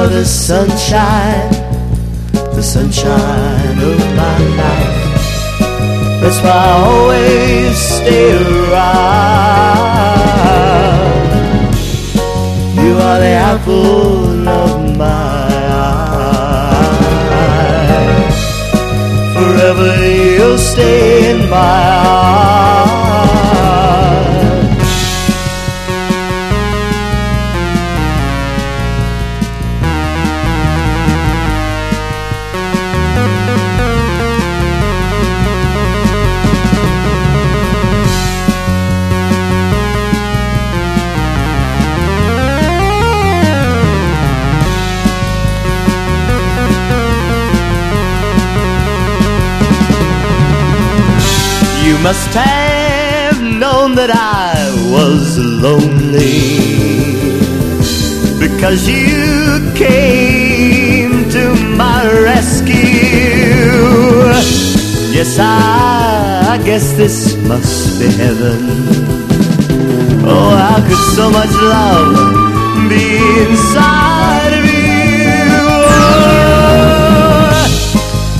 You're the sunshine of my life. That's why I always stay around. You are the apple of my eye. Forever you'll stay in my heart. You must have known that I was lonely, because you came to my rescue. Yes, I guess this must be heaven. Oh, how could so much love be inside?